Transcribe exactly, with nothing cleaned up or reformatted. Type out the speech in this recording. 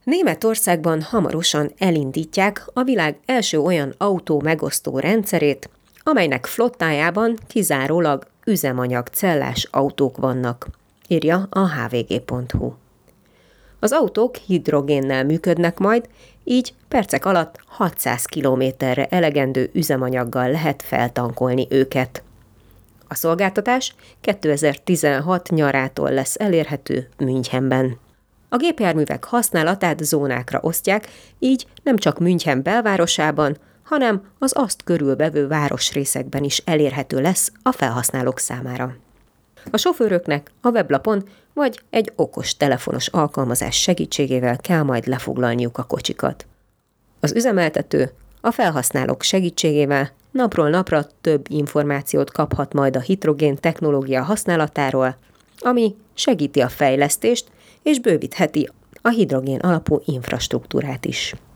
Németországban hamarosan elindítják a világ első olyan autó megosztó rendszerét, amelynek flottájában kizárólag üzemanyagcellás autók vannak, írja a há vé gé pont hú. Az autók hidrogénnel működnek majd, így percek alatt hatszáz kilométerre elegendő üzemanyaggal lehet feltankolni őket. A szolgáltatás kétezer-tizenhat nyarától lesz elérhető Münchenben. A gépjárművek használatát zónákra osztják, így nem csak München belvárosában, hanem az azt körülvevő városrészekben is elérhető lesz a felhasználók számára. A sofőröknek a weblapon vagy egy okos telefonos alkalmazás segítségével kell majd lefoglalniuk a kocsikat. Az üzemeltető a felhasználók segítségével napról napra több információt kaphat majd a hidrogén technológia használatáról, ami segíti a fejlesztést és bővítheti a hidrogén alapú infrastruktúrát is.